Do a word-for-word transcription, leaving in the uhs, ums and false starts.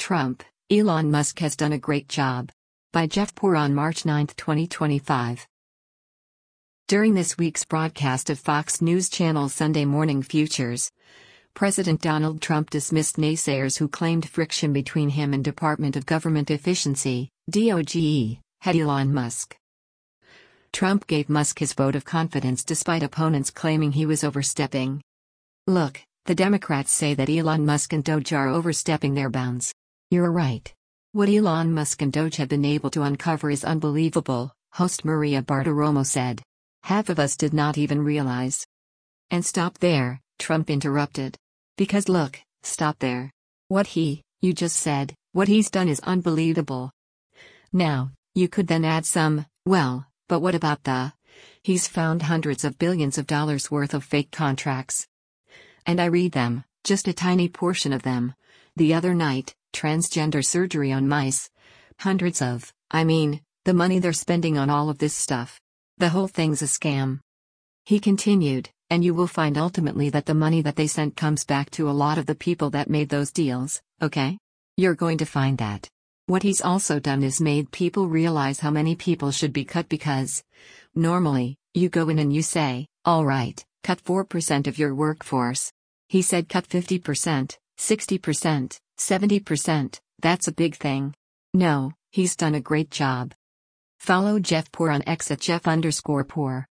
Trump, Elon Musk has done a great job. By Jeff Poor on March ninth, twenty twenty-five. During this week's broadcast of Fox News Channel Sunday Morning Futures, President Donald Trump dismissed naysayers who claimed friction between him and Department of Government Efficiency, D O G E, head Elon Musk. Trump gave Musk his vote of confidence despite opponents claiming he was overstepping. Look, the Democrats say that Elon Musk and Doge are overstepping their bounds. You're right. What Elon Musk and Doge have been able to uncover is unbelievable, host Maria Bartiromo said. Half of us did not even realize. And stop there, Trump interrupted. Because look, stop there. What he, you just said, what he's done is unbelievable. Now, you could then add some, well, but what about the? He's found hundreds of billions of dollars worth of fake contracts. And I read them, just a tiny portion of them. The other night, transgender surgery on mice. Hundreds of, I mean, the money they're spending on all of this stuff. The whole thing's a scam. He continued, and you will find ultimately that the money that they sent comes back to a lot of the people that made those deals, okay? You're going to find that. What he's also done is made people realize how many people should be cut because, normally, you go in and you say, all right, cut four percent of your workforce. He said cut fifty percent, sixty percent, seventy percent, that's a big thing. No, he's done a great job. Follow Jeff Poor on X at Jeff underscore Poor.